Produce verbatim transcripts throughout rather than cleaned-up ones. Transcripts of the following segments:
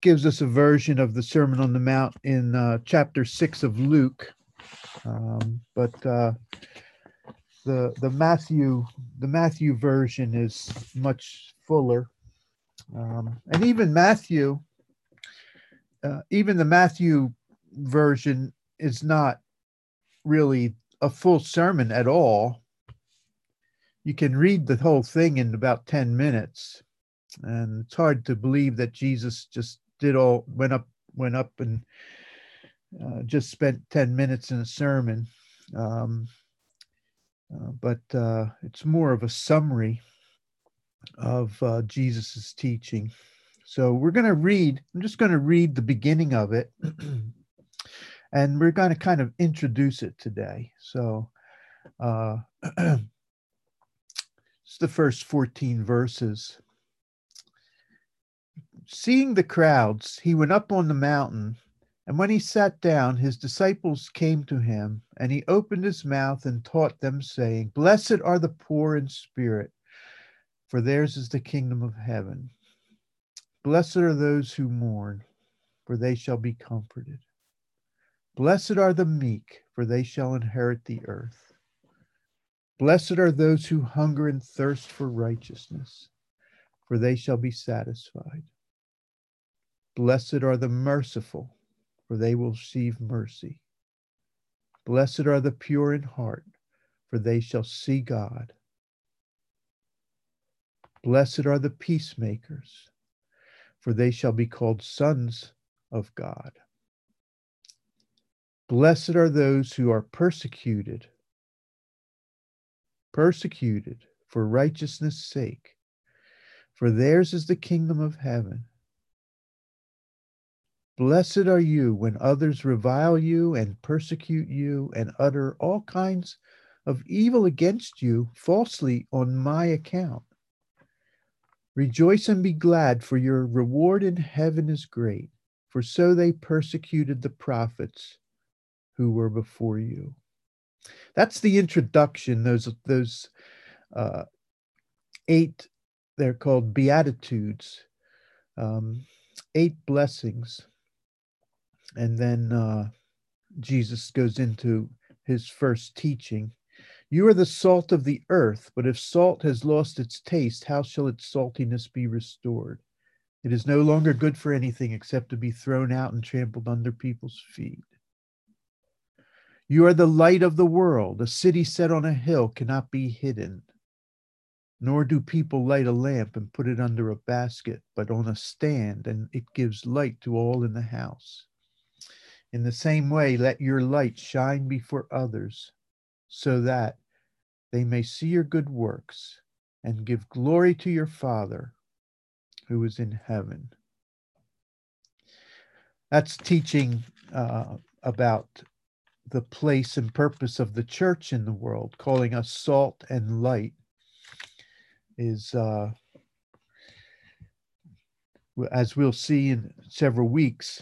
gives us a version of the Sermon on the Mount in uh, chapter six of Luke. Um, but uh, the the Matthew the Matthew version is much fuller, um, and even Matthew, uh, even the Matthew version is not really a full sermon at all. You can read the whole thing in about ten minutes, and it's hard to believe that Jesus just did all went up went up and uh, just spent ten minutes in a sermon. Um, uh, but uh, it's more of a summary of uh, Jesus's teaching. So we're going to read, I'm just going to read the beginning of it, and we're going to kind of introduce it today. So uh, it's the first fourteen verses. Seeing the crowds, he went up on the mountain, and when he sat down, his disciples came to him, and he opened his mouth and taught them, saying, Blessed are the poor in spirit, for theirs is the kingdom of heaven. Blessed are those who mourn, for they shall be comforted. Blessed are the meek, for they shall inherit the earth. Blessed are those who hunger and thirst for righteousness, for they shall be satisfied. Blessed are the merciful, for they will receive mercy. Blessed are the pure in heart, for they shall see God. Blessed are the peacemakers, for they shall be called sons of God. Blessed are those who are persecuted, persecuted for righteousness' sake, for theirs is the kingdom of heaven. Blessed are you when others revile you and persecute you and utter all kinds of evil against you falsely on my account. Rejoice and be glad, for your reward in heaven is great, for so they persecuted the prophets who were before you. That's the introduction. Those those uh, eight, they're called Beatitudes, um, eight blessings. And then uh, Jesus goes into his first teaching. You are the salt of the earth, but if salt has lost its taste, how shall its saltiness be restored? It is no longer good for anything except to be thrown out and trampled under people's feet. You are the light of the world. A city set on a hill cannot be hidden. Nor do people light a lamp and put it under a basket, but on a stand, and it gives light to all in the house. In the same way, let your light shine before others, so that they may see your good works and give glory to your Father who is in heaven. That's teaching uh, about the place and purpose of the church in the world, calling us salt and light, is, uh, as we'll see in several weeks,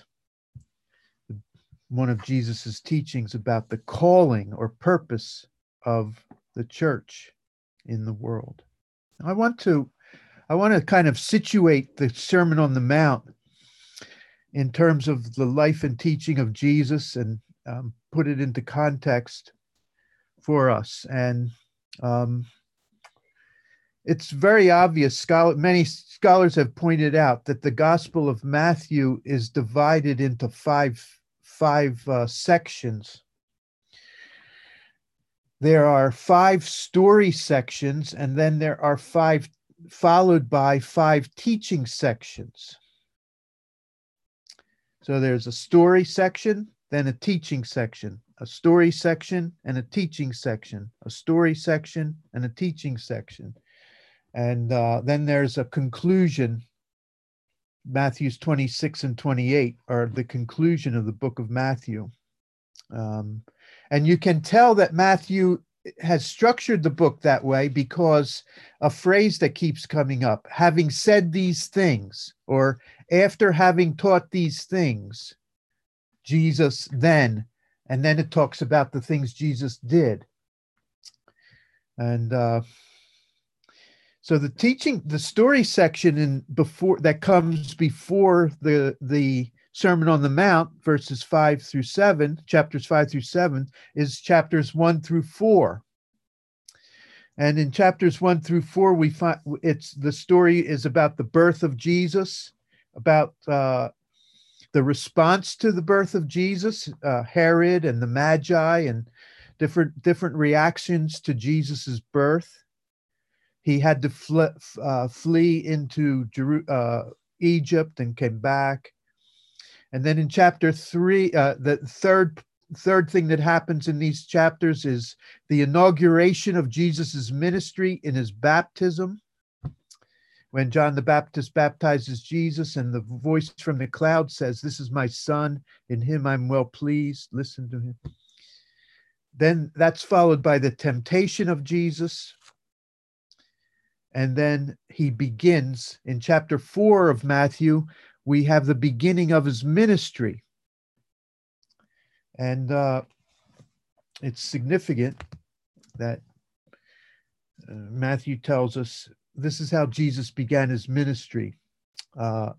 one of Jesus's teachings about the calling or purpose of the church in the world. I want to, I want to kind of situate the Sermon on the Mount in terms of the life and teaching of Jesus, and um, put it into context for us. And um, it's very obvious, scholar, many scholars have pointed out that the Gospel of Matthew is divided into five, five uh, sections. There are five story sections, and then there are five, followed by five teaching sections. So there's a story section, then a teaching section, a story section, and a teaching section, a story section, and a teaching section. And uh, then there's a conclusion. Matthews twenty-six and twenty-eight are the conclusion of the book of Matthew. Um, and you can tell that Matthew has structured the book that way because a phrase that keeps coming up, having said these things, or after having taught these things, Jesus then, and then it talks about the things Jesus did. And uh, So the teaching, the story section in before that comes before the the Sermon on the Mount, verses five through seven, chapters five through seven, is chapters one through four. And in chapters one through four, we find it's the story is about the birth of Jesus, about uh, the response to the birth of Jesus, uh, Herod and the Magi, and different different reactions to Jesus's birth. He had to fl- uh, flee into Jeru- uh, Egypt and came back. And then in chapter three, uh, the third third thing that happens in these chapters is the inauguration of Jesus's ministry in his baptism. When John the Baptist baptizes Jesus, and the voice from the cloud says, "This is my son, in him I'm well pleased. Listen to him." Then that's followed by the temptation of Jesus. And then he begins in chapter four of Matthew. We have the beginning of his ministry. And uh, it's significant that uh, Matthew tells us this is how Jesus began his ministry. Uh,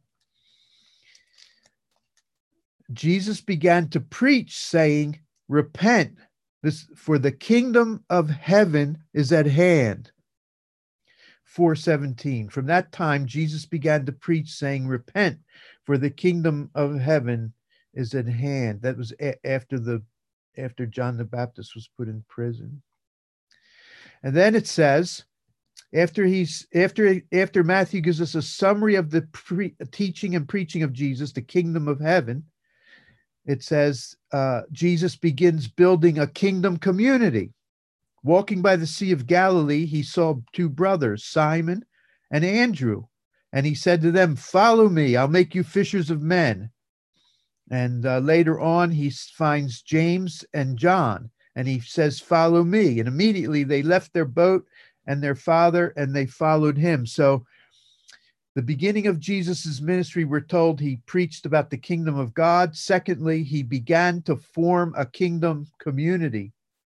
Jesus began to preach, saying, "Repent, this, for the kingdom of heaven is at hand." four seventeen. From that time, Jesus began to preach, saying, "Repent, for the kingdom of heaven is at hand." That was a- after the after John the Baptist was put in prison. And then it says, after he's after after Matthew gives us a summary of the pre, teaching and preaching of Jesus, the kingdom of heaven, it says uh, Jesus begins building a kingdom community. Walking by the Sea of Galilee, he saw two brothers, Simon and Andrew, and he said to them, "Follow me, I'll make you fishers of men." And uh, later on, he finds James and John, and he says, "Follow me." And immediately they left their boat and their father, and they followed him. So the beginning of Jesus's ministry, we're told he preached about the kingdom of God. Secondly, he began to form a kingdom community.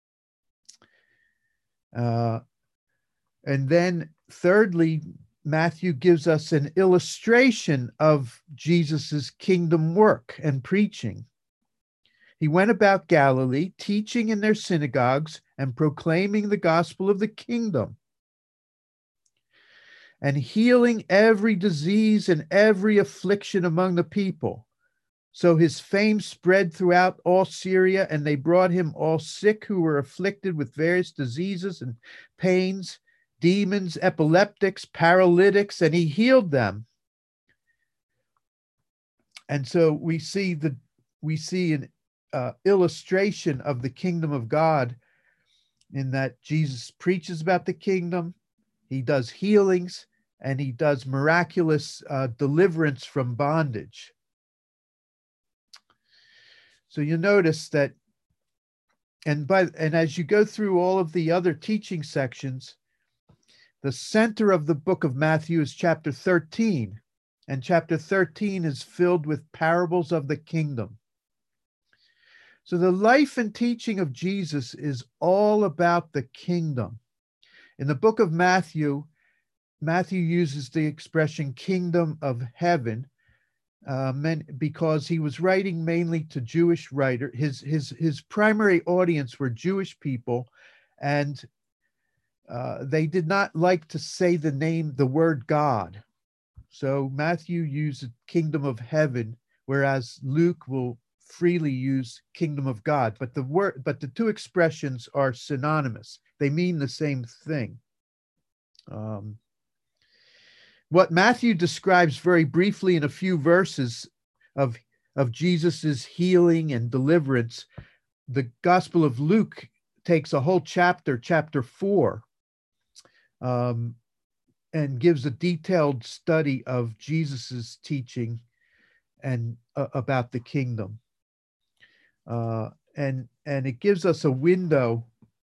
Uh, and then thirdly, Matthew gives us an illustration of Jesus's kingdom work and preaching. He went about Galilee, teaching in their synagogues and proclaiming the gospel of the kingdom, and healing every disease and every affliction among the people. So his fame spread throughout all Syria, and they brought him all sick who were afflicted with various diseases and pains, demons, epileptics, paralytics, and he healed them. And so we see the we see an uh, illustration of the kingdom of God in that Jesus preaches about the kingdom, he does healings, and he does miraculous uh, deliverance from bondage. So you notice that, and by and as you go through all of the other teaching sections, the center of the book of Matthew is chapter thirteen, and chapter thirteen is filled with parables of the kingdom. So the life and teaching of Jesus is all about the kingdom. In the book of Matthew, Matthew uses the expression kingdom of heaven uh, because he was writing mainly to Jewish writers. His, his, his primary audience were Jewish people, and uh, they did not like to say the name, the word God. So Matthew used kingdom of heaven, whereas Luke will freely use kingdom of God. But the word, but the two expressions are synonymous. They mean the same thing. Um, what Matthew describes very briefly in a few verses of, of Jesus's healing and deliverance, the Gospel of Luke takes a whole chapter, chapter four, um, and gives a detailed study of Jesus's teaching and uh, about the kingdom. Uh, and, and it gives us a window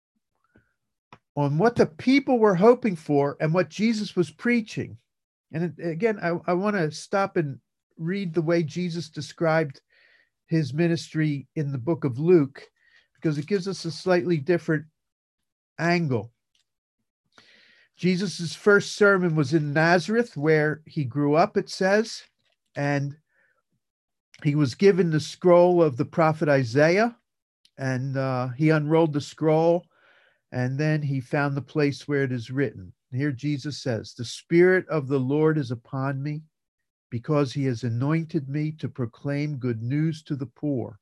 on what the people were hoping for and what Jesus was preaching. And again, I, I want to stop and read the way Jesus described his ministry in the book of Luke, because it gives us a slightly different angle. Jesus' first sermon was in Nazareth, where he grew up, it says, and he was given the scroll of the prophet Isaiah, and uh, he unrolled the scroll, and then he found the place where it is written. Here Jesus says, "The Spirit of the Lord is upon me, because he has anointed me to proclaim good news to the poor.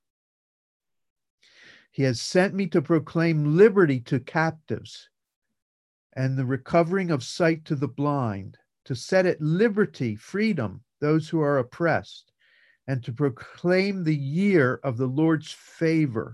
He has sent me to proclaim liberty to captives and the recovering of sight to the blind, to set at liberty, freedom, those who are oppressed, and to proclaim the year of the Lord's favor."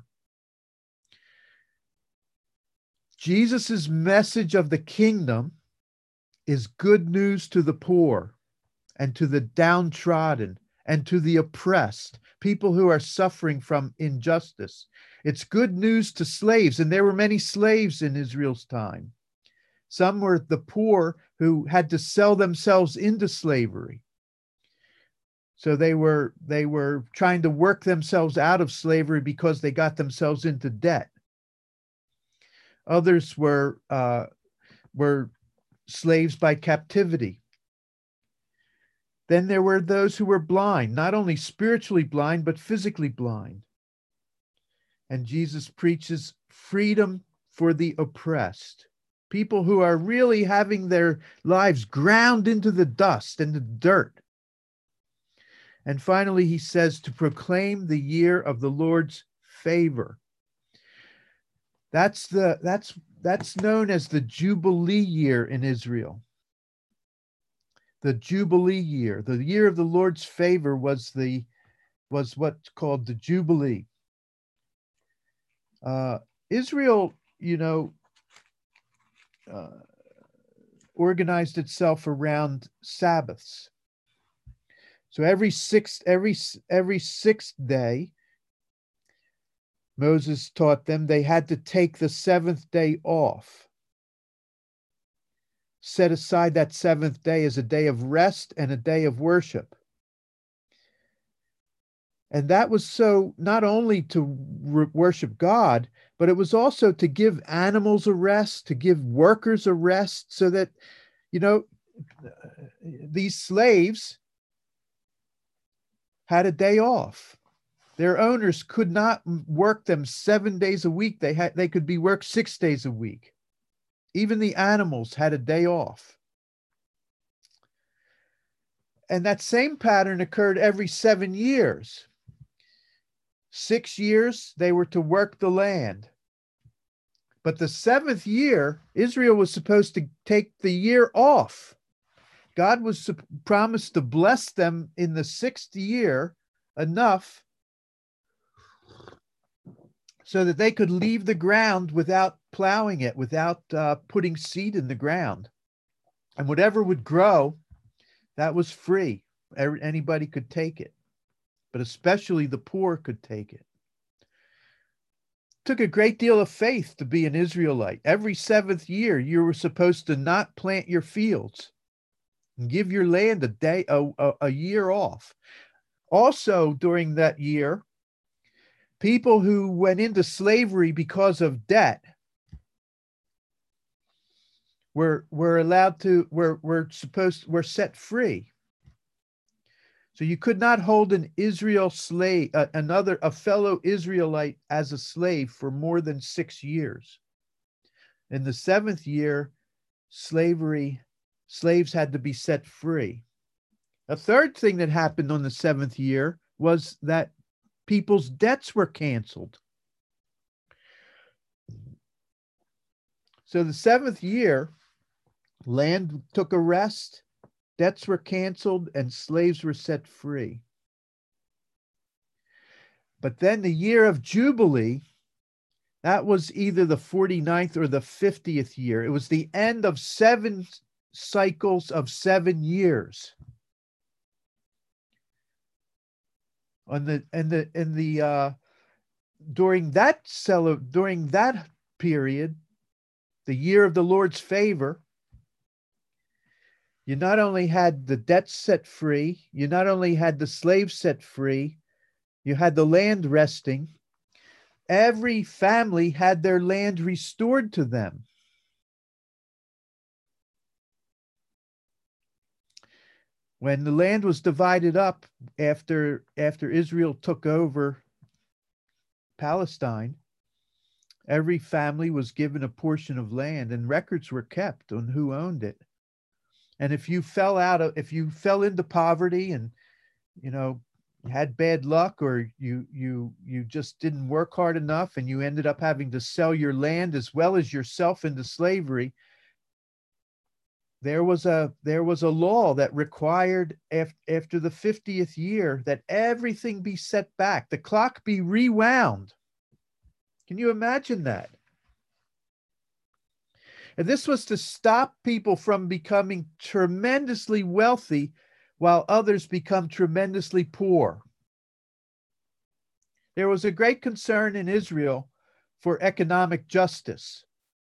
Jesus' message of the kingdom is good news to the poor and to the downtrodden and to the oppressed, people who are suffering from injustice. It's good news to slaves, and there were many slaves in Israel's time. Some were the poor who had to sell themselves into slavery. So they were they were trying to work themselves out of slavery because they got themselves into debt. Others were uh, were slaves by captivity. Then there were those who were blind, not only spiritually blind, but physically blind. And Jesus preaches freedom for the oppressed, people who are really having their lives ground into the dust and the dirt. And finally, he says to proclaim the year of the Lord's favor. That's the that's that's known as the Jubilee year in Israel. The Jubilee year, the year of the Lord's favor, was the was what's called the Jubilee. Uh, Israel, you know, uh, organized itself around Sabbaths. So every sixth every every sixth day, Moses taught them they had to take the seventh day off. Set aside that seventh day as a day of rest and a day of worship. And that was so not only to re- worship God, but it was also to give animals a rest, to give workers a rest, so that, you know, these slaves had a day off. Their owners could not work them seven days a week. They had they could be worked six days a week. Even the animals had a day off. And that same pattern occurred every seven years. Six years, they were to work the land. But the seventh year, Israel was supposed to take the year off. God was promised to bless them in the sixth year enough so that they could leave the ground without plowing it, without uh, putting seed in the ground. And whatever would grow, that was free. Anybody could take it, but especially the poor could take it. It took a great deal of faith to be an Israelite. Every seventh year, you were supposed to not plant your fields and give your land a day, a, a, a year off. Also, during that year, people who went into slavery because of debt were were allowed to were were supposed were set free. So you could not hold an Israel slave, uh, another a fellow Israelite as a slave for more than six years. In the seventh year, slavery slaves had to be set free. A third thing that happened on the seventh year was that people's debts were canceled. So the seventh year, land took a rest, debts were canceled, and slaves were set free. But then the year of Jubilee, that was either the forty-ninth or the fiftieth year. It was the end of seven cycles of seven years. On the and the in the uh, during that cel- during that period, the year of the Lord's favor, you not only had the debts set free, you not only had the slaves set free, you had the land resting. Every family had their land restored to them. When the land was divided up after, after Israel took over Palestine, every family was given a portion of land and records were kept on who owned it. And if you fell out of, if you fell into poverty and, you know, had bad luck, or you, you, you just didn't work hard enough and you ended up having to sell your land as well as yourself into slavery, there was a, there was a law that required af- after the fiftieth year that everything be set back, the clock be rewound. Can you imagine that? And this was to stop people from becoming tremendously wealthy while others become tremendously poor. There was a great concern in Israel for economic justice.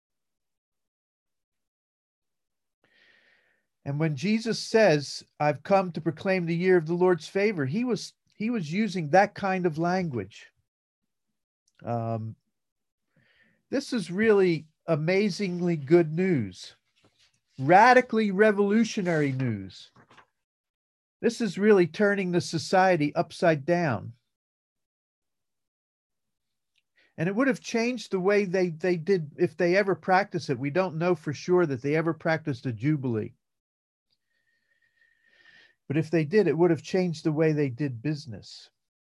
And when Jesus says, I've come to proclaim the year of the Lord's favor, he was, he was using that kind of language. Um, this is really amazingly good news, radically revolutionary news. This is really turning the society upside down. And it would have changed the way they, they did, if they ever practiced it. We don't know for sure that they ever practiced a Jubilee. But if they did, it would have changed the way they did business.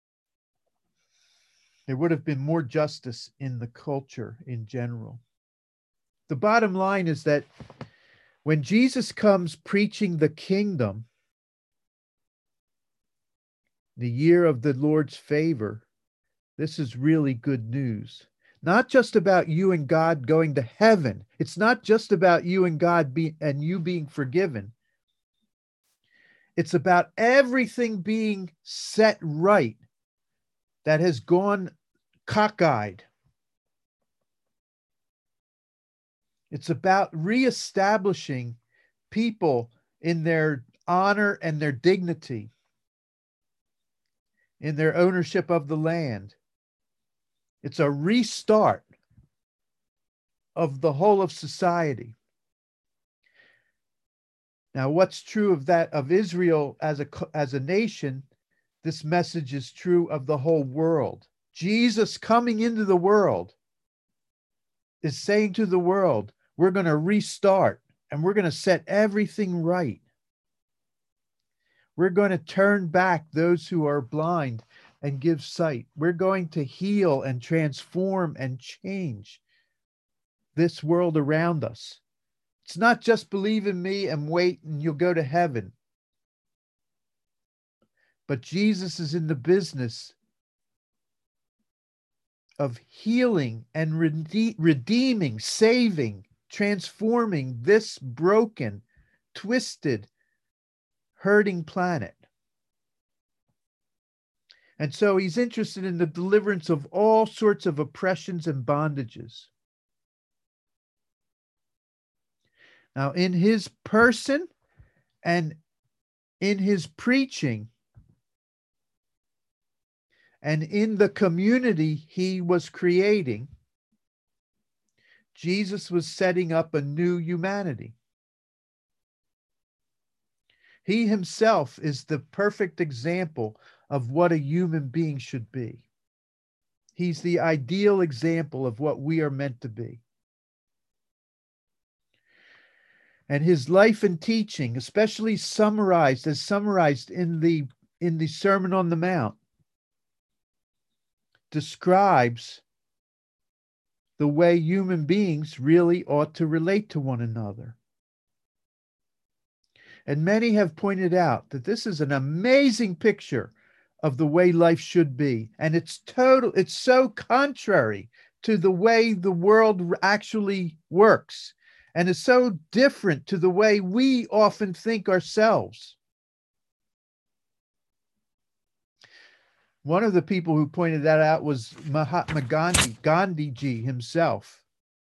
There would have been more justice in the culture in general. The bottom line is that when Jesus comes preaching the kingdom, the year of the Lord's favor, this is really good news. Not just about you and God going to heaven. It's not just about you and God be, and you being forgiven. It's about everything being set right that has gone cockeyed. It's about reestablishing people in their honor and their dignity, in their ownership of the land. It's a restart of the whole of society. Now, what's true of that of Israel as a, as a nation, this message is true of the whole world. Jesus coming into the world is saying to the world, we're going to restart and we're going to set everything right. We're going to turn back those who are blind and give sight. We're going to heal and transform and change this world around us. It's not just believe in me and wait and you'll go to heaven. But Jesus is in the business of healing and rede- redeeming, saving, transforming this broken, twisted, hurting planet. And so he's interested in the deliverance of all sorts of oppressions and bondages. Now, in his person and in his preaching and in the community he was creating, Jesus was setting up a new humanity. He himself is the perfect example of what a human being should be. He's the ideal example of what we are meant to be. And his life and teaching, especially summarized as summarized in the in the Sermon on the Mount, describes the way human beings really ought to relate to one another. And many have pointed out that this is an amazing picture of the way life should be. And it's total, it's so contrary to the way the world actually works. And it's so different to the way we often think ourselves. One of the people who pointed that out was Mahatma Gandhi, Gandhiji himself.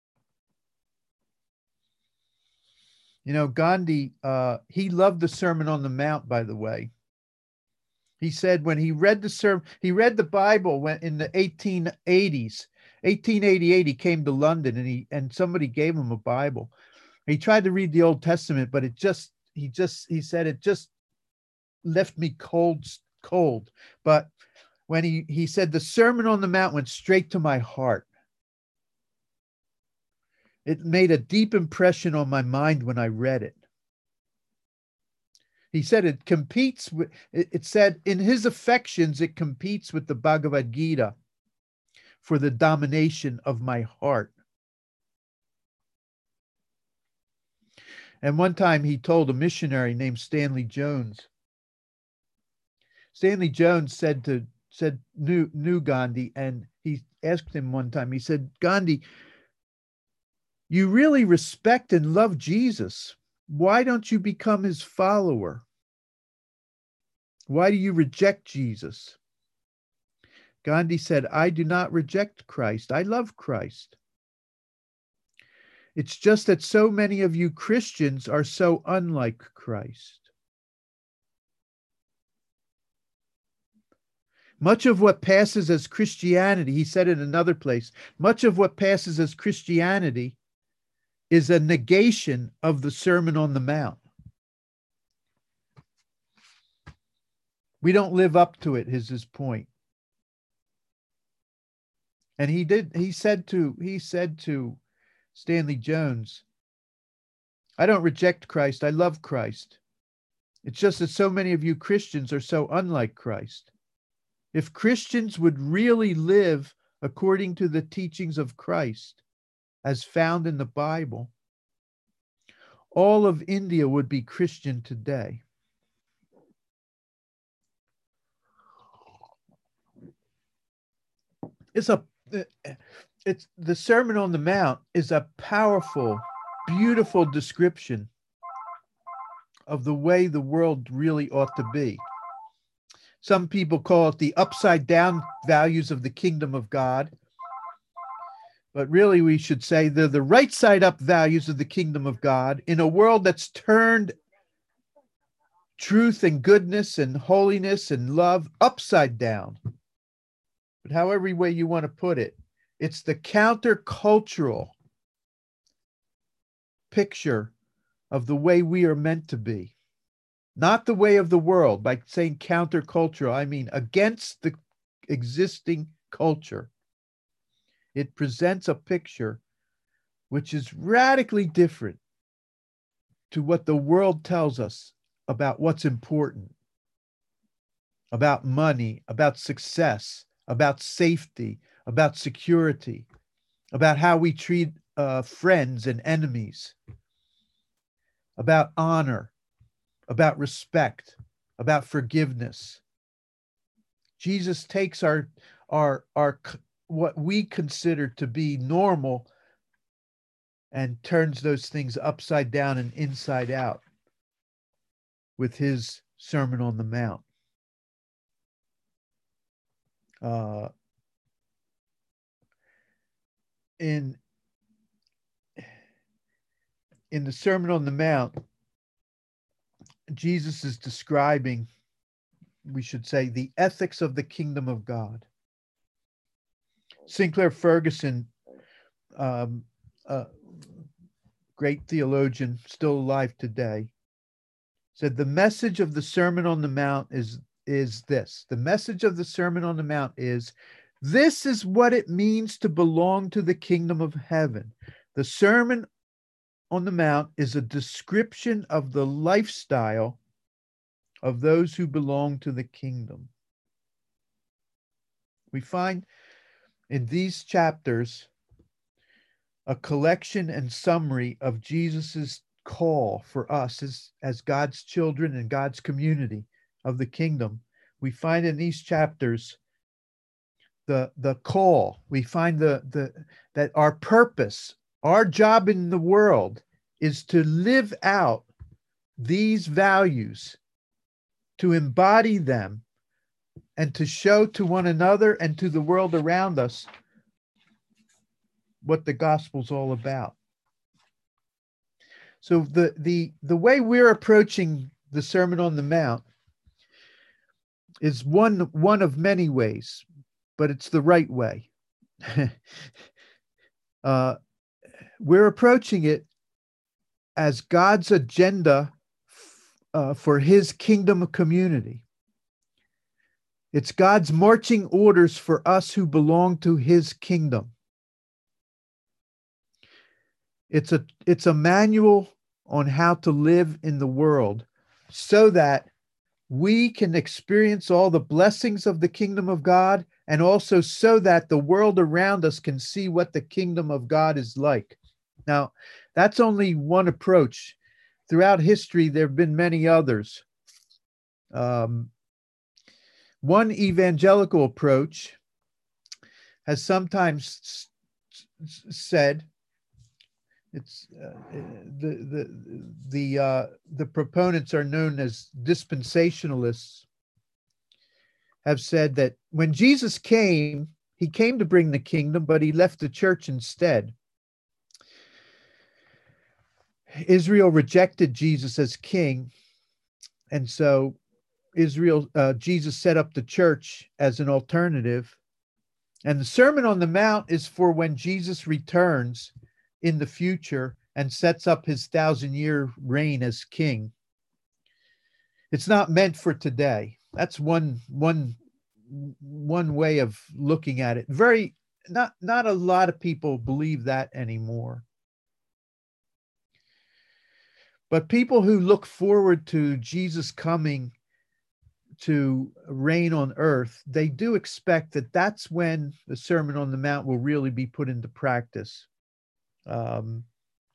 You know, Gandhi, uh, he loved the Sermon on the Mount, by the way. He said when he read the sermon, he read the Bible when in the eighteen eighties, eighteen eighty-eight, he came to London and he and somebody gave him a Bible. He tried to read the Old Testament, but it just, he just, he said it just left me cold, cold. But when he, he said the Sermon on the Mount went straight to my heart. It made a deep impression on my mind when I read it. He said it competes with, it, it said in his affections, it competes with the Bhagavad Gita for the domination of my heart. And one time he told a missionary named Stanley Jones. Stanley Jones said to, said, knew, knew Gandhi, and he asked him one time, he said, Gandhi, you really respect and love Jesus. Why don't you become his follower? Why do you reject Jesus? Gandhi said, I do not reject Christ. I love Christ. It's just that so many of you Christians are so unlike Christ. Much of what passes as Christianity, he said in another place, much of what passes as Christianity is a negation of the Sermon on the Mount. We don't live up to it, is his point. And he did, he said to, he said to Stanley Jones, I don't reject Christ, I love Christ. It's just that so many of you Christians are so unlike Christ. If Christians would really live according to the teachings of Christ, as found in the Bible, all of India would be Christian today. It's a, it's the Sermon on the Mount is a powerful, beautiful description of the way the world really ought to be. Some people call it the upside down values of the kingdom of God. But really, we should say they're the right side up values of the kingdom of God in a world that's turned truth and goodness and holiness and love upside down. But however way you want to put it, it's the countercultural picture of the way we are meant to be. Not the way of the world. By saying countercultural, I mean against the existing culture. It presents a picture which is radically different to what the world tells us about what's important, about money, about success, about safety, about security, about how we treat uh, friends and enemies, about honor, about respect, about forgiveness. Jesus takes our, our, our, what we consider to be normal and turns those things upside down and inside out with his Sermon on the Mount. Uh, in, in the Sermon on the Mount, Jesus is describing, we should say, the ethics of the kingdom of God. Sinclair Ferguson, um, a great theologian, still alive today, said the message of the Sermon on the Mount is, is this. The message of the Sermon on the Mount is, this is what it means to belong to the kingdom of heaven. The Sermon on the Mount is a description of the lifestyle of those who belong to the kingdom. We find in these chapters a collection and summary of Jesus's call for us as, as God's children and God's community of the kingdom. We find in these chapters the, the call. We find the, the, that our purpose, our job in the world is to live out these values, to embody them, and to show to one another and to the world around us what the gospel's all about. So the, the, the way we're approaching the Sermon on the Mount is one, one of many ways, but it's the right way. uh, we're approaching it as God's agenda uh, for his kingdom community. It's God's marching orders for us who belong to his kingdom. It's a, it's a manual on how to live in the world so that we can experience all the blessings of the kingdom of God, and also so that the world around us can see what the kingdom of God is like. Now, that's only one approach. Throughout history, there have been many others. Um, one evangelical approach has sometimes said, it's uh, the the the uh, the proponents are known as dispensationalists, have said that when Jesus came, he came to bring the kingdom, but he left the church instead. Israel rejected Jesus as king, and so Israel, uh, Jesus set up the church as an alternative. And the Sermon on the Mount is for when Jesus returns in the future and sets up his thousand-year reign as king. It's not meant for today. That's one one one way of looking at it. Very not not a lot of people believe that anymore. But people who look forward to Jesus coming to reign on earth, they do expect that that's when the Sermon on the Mount will really be put into practice. Um,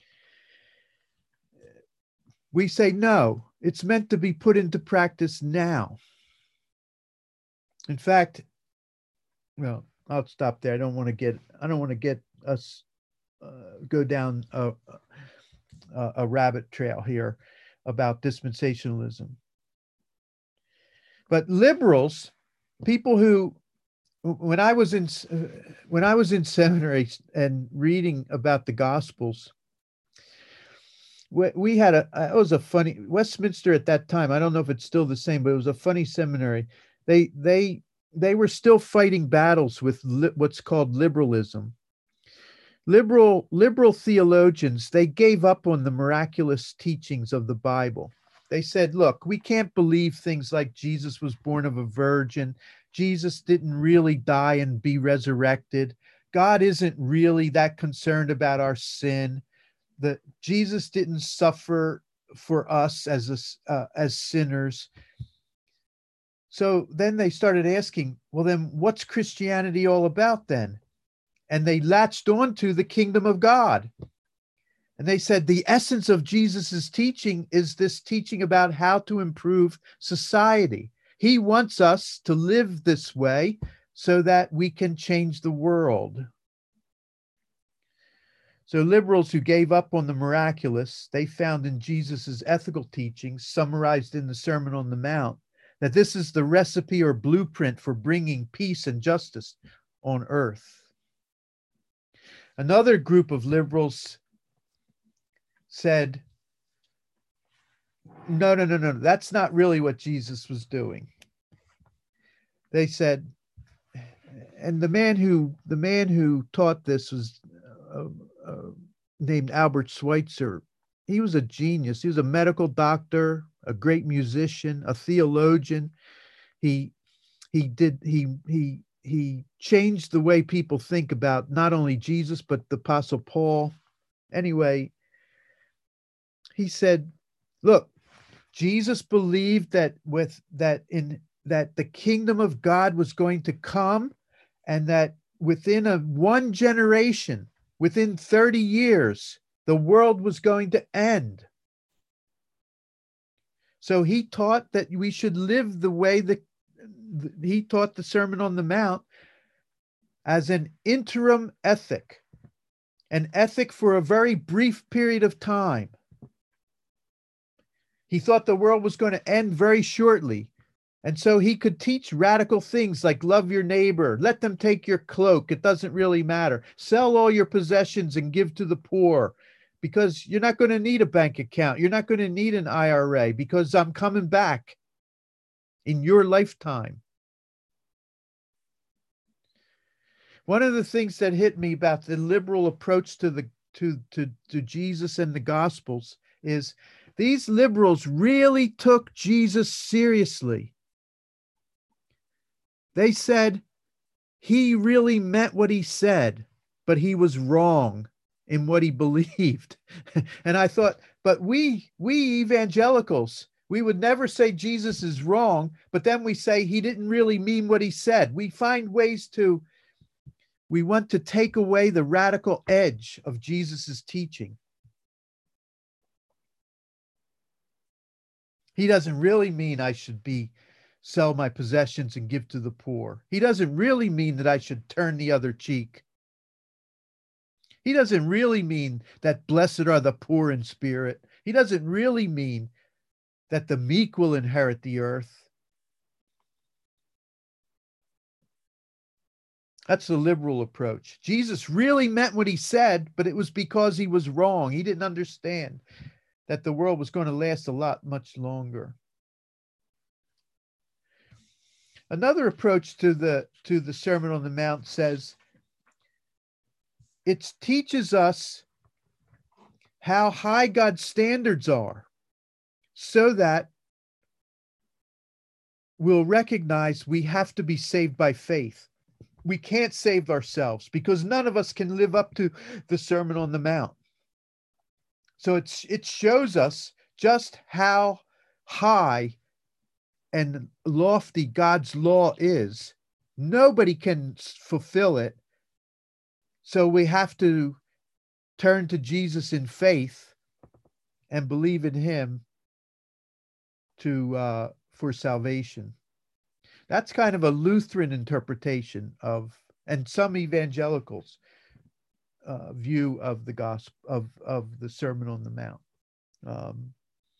we say, no, it's meant to be put into practice now. In fact, well, I'll stop there. I don't want to get, I don't want to get us uh, go down a, a, a rabbit trail here about dispensationalism. But liberals, people who, when I was in when I was in seminary and reading about the Gospels, we, we had a it was a funny Westminster at that time. I don't know if it's still the same, but it was a funny seminary. They they they were still fighting battles with li, what's called liberalism. Liberal liberal theologians, they gave up on the miraculous teachings of the Bible. They said, look, we can't believe things like Jesus was born of a virgin. Jesus didn't really die and be resurrected. God isn't really that concerned about our sin. That Jesus didn't suffer for us as a, uh, as sinners. So then they started asking, well, then what's Christianity all about then? And they latched onto the kingdom of God. And they said the essence of Jesus's teaching is this teaching about how to improve society. He wants us to live this way so that we can change the world. So liberals who gave up on the miraculous, they found in Jesus's ethical teachings, summarized in the Sermon on the Mount, that this is the recipe or blueprint for bringing peace and justice on earth. Another group of liberals said, no, no, no, no, that's not really what Jesus was doing. They said, and the man who the man who taught this was uh, uh, named Albert Schweitzer. He was a genius. He was a medical doctor, a great musician, a theologian. He he did he he he changed the way people think about not only Jesus but the Apostle Paul. Anyway, he said, look, Jesus believed that with that in that the kingdom of God was going to come, and that within a one generation, within thirty years, the world was going to end. So he taught that we should live the way that he taught the Sermon on the Mount as an interim ethic, an ethic for a very brief period of time. He thought the world was going to end very shortly. And so he could teach radical things like love your neighbor, let them take your cloak, it doesn't really matter. Sell all your possessions and give to the poor, because you're not going to need a bank account. You're not going to need an I R A, because I'm coming back in your lifetime. One of the things that hit me about the liberal approach to the to, to, to Jesus and the Gospels is These liberals really took Jesus seriously. They said he really meant what he said, but he was wrong in what he believed. And I thought, but we, we evangelicals, we would never say Jesus is wrong, but then we say he didn't really mean what he said. We find ways to, we want to take away the radical edge of Jesus's teaching. He doesn't really mean I should be sell my possessions and give to the poor. He doesn't really mean that I should turn the other cheek. He doesn't really mean that blessed are the poor in spirit. He doesn't really mean that the meek will inherit the earth. That's the liberal approach. Jesus really meant what he said, but it was because he was wrong. He didn't understand that the world was going to last a lot much longer. Another approach to the to the Sermon on the Mount says it teaches us how high God's standards are, so that we'll recognize we have to be saved by faith. We can't save ourselves because none of us can live up to the Sermon on the Mount. So it's, it shows us just how high and lofty God's law is. Nobody can fulfill it. So we have to turn to Jesus in faith and believe in him to uh, for salvation. That's kind of a Lutheran interpretation of, and some evangelicals uh, view of the gospel of of the Sermon on the Mount. Um,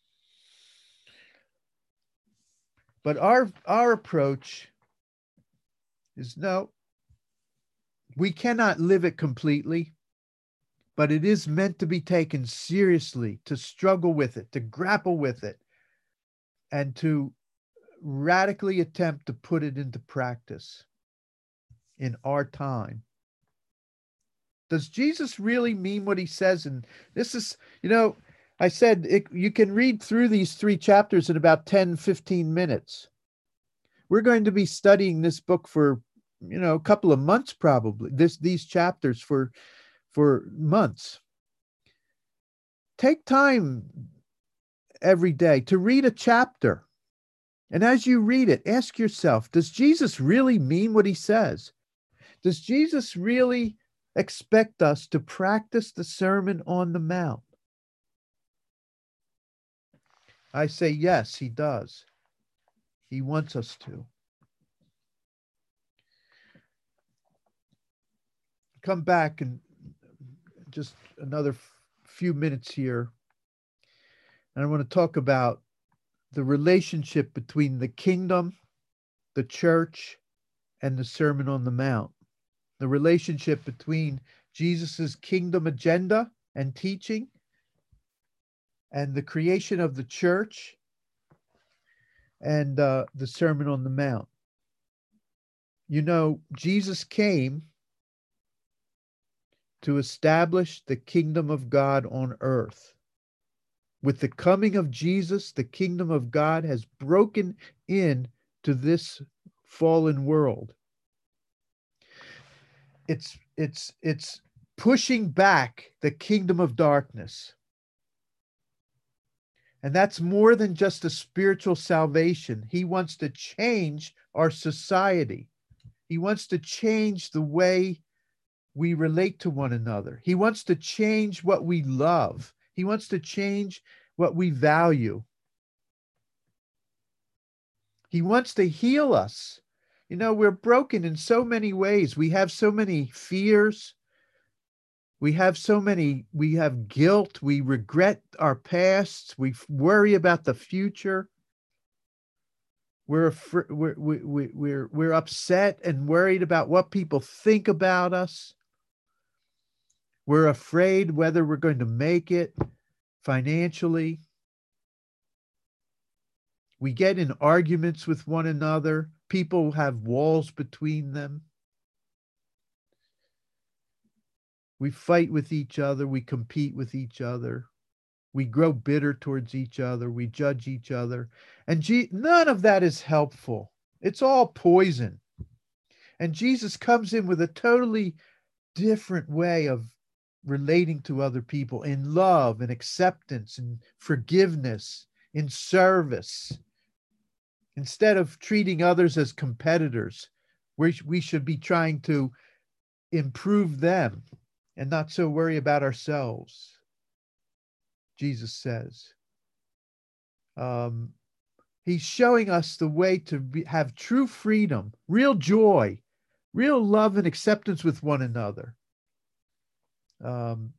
but our our approach is no. We cannot live it completely, but it is meant to be taken seriously, to struggle with it, to grapple with it, and to radically attempt to put it into practice in our time. Does Jesus really mean what he says? And this is, you know, I said it, you can read through these three chapters in about ten, fifteen minutes. We're going to be studying this book for, you know, a couple of months, probably, this these chapters for, for months. Take time every day to read a chapter. And as you read it, ask yourself, does Jesus really mean what he says? Does Jesus really expect us to practice the Sermon on the Mount? I say yes, he does. He wants us to. Come back in just another few minutes here. And I want to talk about the relationship between the kingdom, the church, and the Sermon on the Mount. The relationship between Jesus's kingdom agenda and teaching and the creation of the church and uh, the Sermon on the Mount. You know, Jesus came to establish the kingdom of God on earth. With the coming of Jesus, the kingdom of God has broken in to this fallen world. It's, it's, it's pushing back the kingdom of darkness. And that's more than just a spiritual salvation. He wants to change our society. He wants to change the way we relate to one another. He wants to change what we love. He wants to change what we value. He wants to heal us. You know, we're broken in so many ways. We have so many fears. We have so many, we have guilt. We regret our pasts. We worry about the future. We're, we're, we're, we're, we're upset and worried about what people think about us. We're afraid whether we're going to make it financially. We get in arguments with one another. People have walls between them. We fight with each other. We compete with each other. We grow bitter towards each other. We judge each other. And G- none of that is helpful. It's all poison. And Jesus comes in with a totally different way of relating to other people in love and acceptance and forgiveness, in service. Instead of treating others as competitors, we, we should be trying to improve them and not so worry about ourselves, Jesus says. Um, he's showing us the way to be, have true freedom, real joy, real love and acceptance with one another. Um,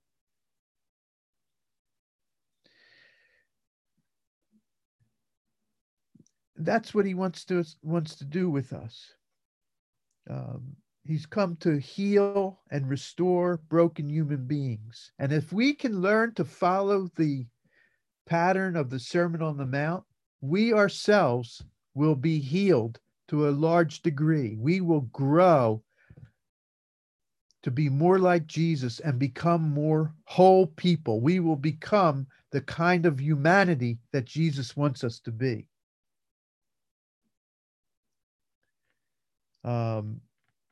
that's what he wants to wants to do with us. Um, he's come to heal and restore broken human beings. And if we can learn to follow the pattern of the Sermon on the Mount, we ourselves will be healed to a large degree. We will grow to be more like Jesus and become more whole people. We will become the kind of humanity that Jesus wants us to be. Um,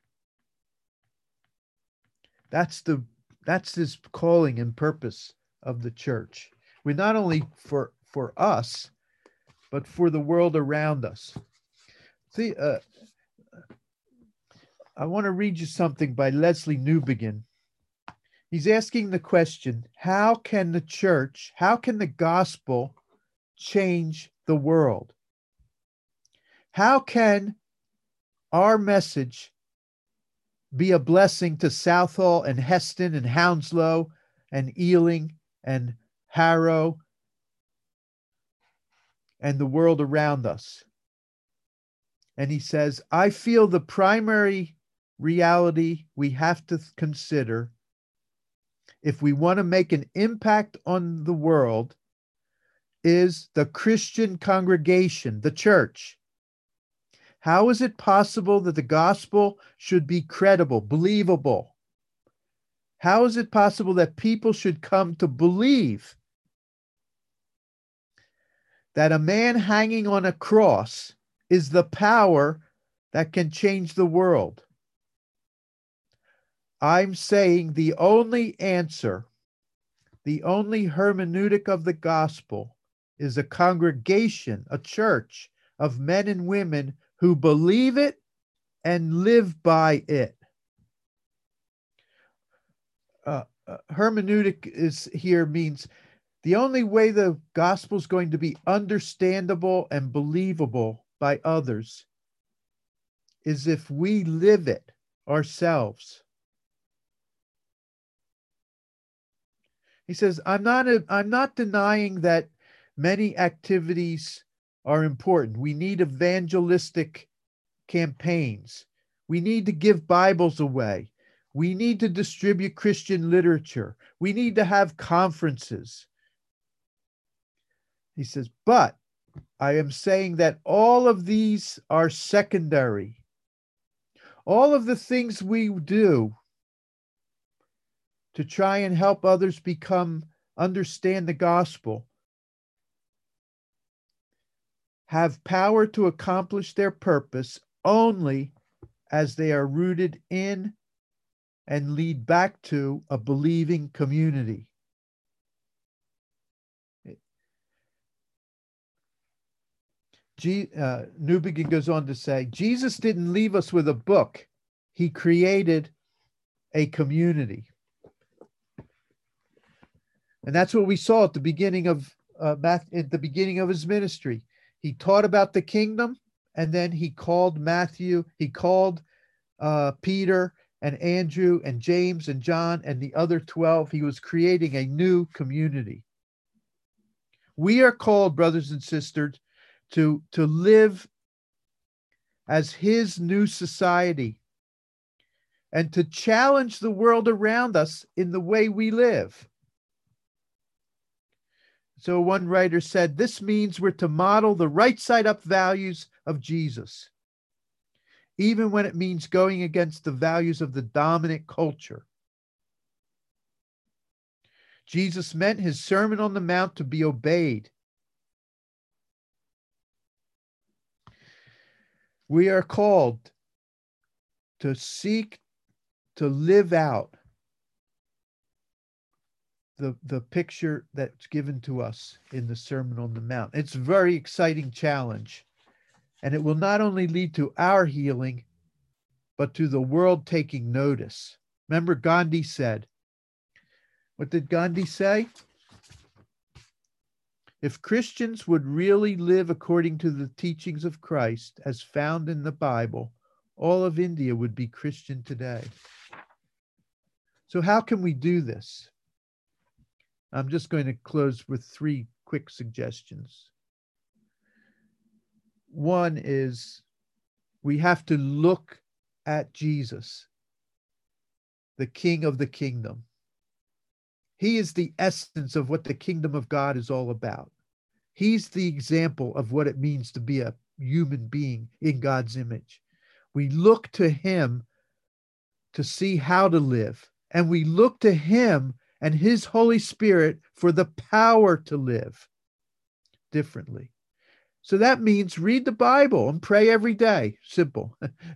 that's the that's this calling and purpose of the church. We're not only for for us, but for the world around us. See, uh, I want to read you something by Leslie Newbigin. He's asking the question, how can the church, how can the gospel change the world? How can our message be a blessing to Southall and Heston and Hounslow and Ealing and Harrow and the world around us? And he says, I feel the primary reality we have to consider if we want to make an impact on the world is the Christian congregation, the church. How is it possible that the gospel should be credible, believable? How is it possible that people should come to believe that a man hanging on a cross is the power that can change the world? I'm saying the only answer, the only hermeneutic of the gospel is a congregation, a church of men and women who believe it and live by it. Uh, uh, hermeneutic is here means the only way the gospel is going to be understandable and believable by others is if we live it ourselves. He says, I'm not a, I'm not denying that many activities are important. We need evangelistic campaigns. We need to give Bibles away. We need to distribute Christian literature. We need to have conferences. He says, but I am saying that all of these are secondary. All of the things we do to try and help others become, understand the gospel, have power to accomplish their purpose only as they are rooted in and lead back to a believing community. G, uh, Newbigin goes on to say, Jesus didn't leave us with a book. He created a community. And that's what we saw at the beginning of uh, Matthew, at the beginning of his ministry. He taught about the kingdom, and then he called Matthew, he called uh, Peter and Andrew and James and John and the other twelve. He was creating a new community. We are called, brothers and sisters, to, to live as his new society and to challenge the world around us in the way we live. So one writer said, this means we're to model the right side up values of Jesus, even when it means going against the values of the dominant culture. Jesus meant his Sermon on the Mount to be obeyed. We are called to seek to live out the, the picture that's given to us in the Sermon on the Mount. It's a very exciting challenge, and it will not only lead to our healing, but to the world taking notice. Remember, Gandhi said, what did Gandhi say? If Christians would really live according to the teachings of Christ as found in the Bible, all of India would be Christian today. So how can we do this? I'm just going to close with three quick suggestions. One is we have to look at Jesus, the King of the kingdom. He is the essence of what the kingdom of God is all about. He's the example of what it means to be a human being in God's image. We look to him to see how to live, and we look to him and his Holy Spirit for the power to live differently. So that means read the Bible and pray every day. Simple.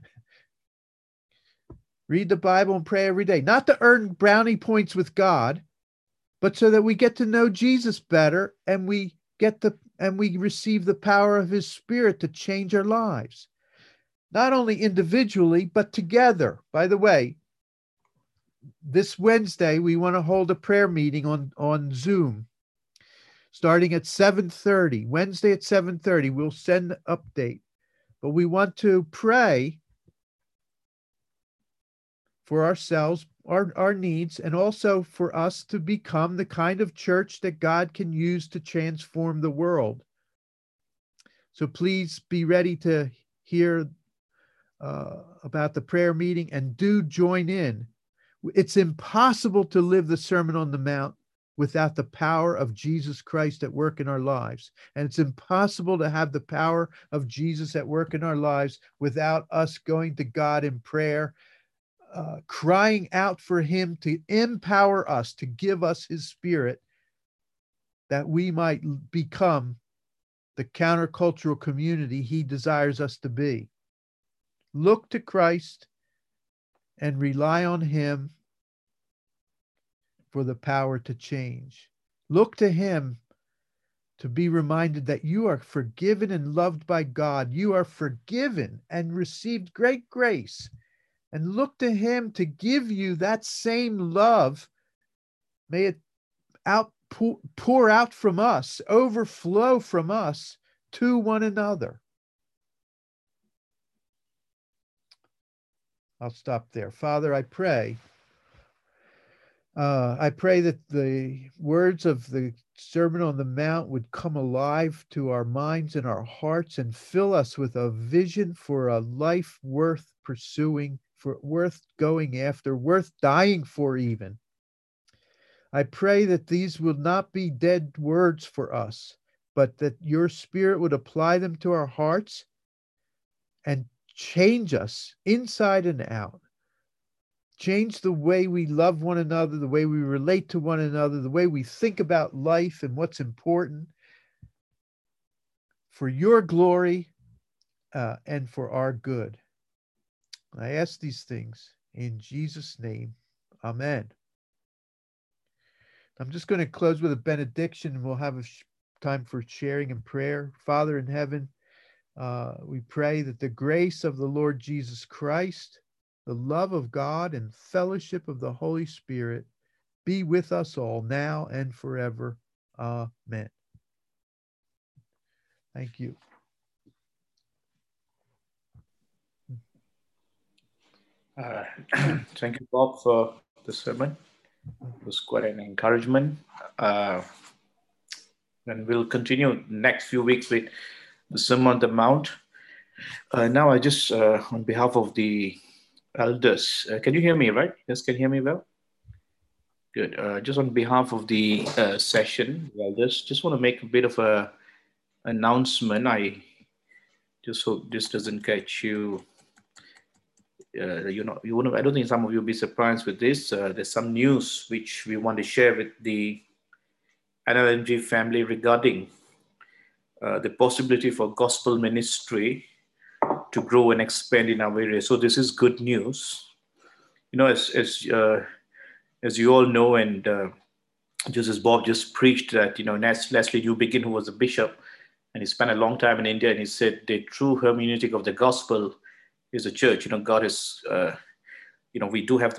Read the Bible and pray every day, not to earn brownie points with God, but so that we get to know Jesus better, and we get the and we receive the power of his Spirit to change our lives, not only individually, but together. By the way, this Wednesday, we want to hold a prayer meeting on, on Zoom starting at seven thirty. Wednesday at seven thirty, we'll send an update. But we want to pray for ourselves, our, our needs, and also for us to become the kind of church that God can use to transform the world. So please be ready to hear uh, about the prayer meeting, and do join in. It's impossible to live the Sermon on the Mount without the power of Jesus Christ at work in our lives. And it's impossible to have the power of Jesus at work in our lives without us going to God in prayer, uh, crying out for him to empower us, to give us his Spirit, that we might become the countercultural community he desires us to be. Look to Christ and rely on him for the power to change. Look to him to be reminded that you are forgiven and loved by God. You are forgiven and received great grace. And look to him to give you that same love. May it out, pour, pour out from us, overflow from us to one another. I'll stop there. Father, I pray. Uh, I pray that the words of the Sermon on the Mount would come alive to our minds and our hearts and fill us with a vision for a life worth pursuing, for worth going after, worth dying for even. I pray that these will not be dead words for us, but that your Spirit would apply them to our hearts and change us inside and out. Change the way we love one another, the way we relate to one another, the way we think about life and what's important for your glory uh, and for our good. I ask these things in Jesus' name. Amen. I'm just going to close with a benediction, and we'll have a sh- time for sharing and prayer. Father in heaven, uh, we pray that the grace of the Lord Jesus Christ, the love of God, and fellowship of the Holy Spirit be with us all now and forever. Amen. Thank you. Uh, thank you, Bob, for the sermon. It was quite an encouragement. Uh, and we'll continue next few weeks with the Sermon on the Mount. Uh, now, I just, uh, on behalf of the elders, uh, can you hear me, right? Yes, can you hear me well? Good. Uh, just on behalf of the uh, session, the elders, just want to make a bit of a announcement. I just hope this doesn't catch you uh, you know, you wouldn't, I don't think some of you will be surprised with this. Uh, there's some news which we want to share with the N L M G family regarding uh, the possibility for gospel ministry to grow and expand in our area. So this is good news. You know, as as uh, as you all know, and uh, just as Bob just preached that, you know, Nes- Leslie Newbegin, who was a bishop, and he spent a long time in India, and he said the true hermeneutic of the gospel is the church. You know, God is, uh, you know, we do have the